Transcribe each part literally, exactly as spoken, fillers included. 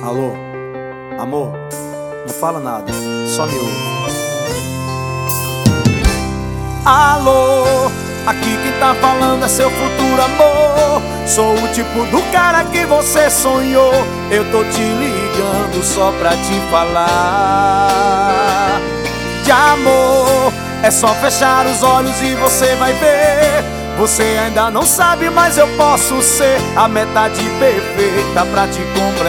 Alô, amor, não fala nada, só me ouve. Alô, aqui quem tá falando é seu futuro amor. Sou o tipo do cara que você sonhou. Eu tô te ligando só pra te falar de amor. É só fechar os olhos e você vai ver. Você ainda não sabe, mas eu posso ser a metade perfeita pra te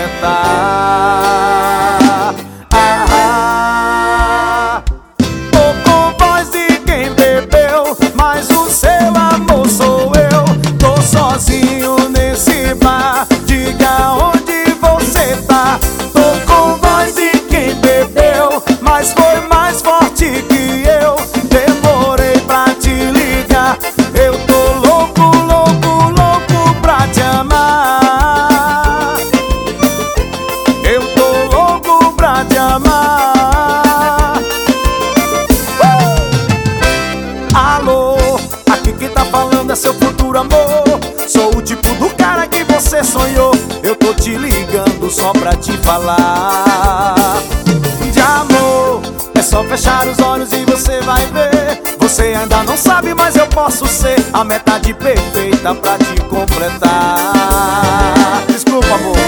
completar. Ah, ah. Tô com voz de quem bebeu, mas o seu amor sou eu. Tô sozinho nesse bar, diga onde você tá. Tô com voz de quem bebeu, mas foi mais forte que eu. Demorei pra te ligar, eu tô louco, louco, louco pra te amar. Eu tô louco pra te amar. uh! Alô, aqui quem tá falando é seu futuro amor. Sou o tipo do cara que você sonhou. Eu tô te ligando só pra te falar de amor. É só fechar os olhos e você vai ver. Você ainda não sabe, mas eu posso ser a metade perfeita pra te completar. Desculpa, amor.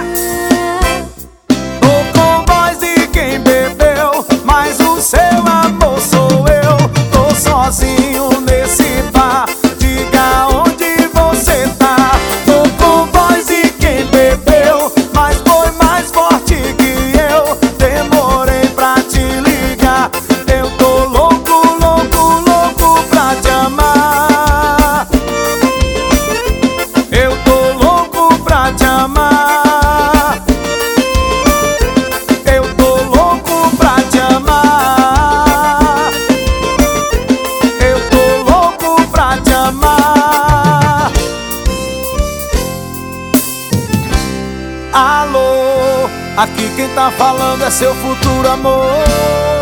Tô com voz de quem bebeu, mas o seu amor sou eu. Tô sozinho nesse bar, diga onde você tá. Tô com voz de quem bebeu, mas foi mais forte que eu. Demorei pra te ligar, eu tô louco, louco, louco pra te amar. Eu tô louco pra te amar. Eu tô louco pra te amar. Eu tô louco pra te amar. Alô, aqui quem tá falando é seu futuro amor.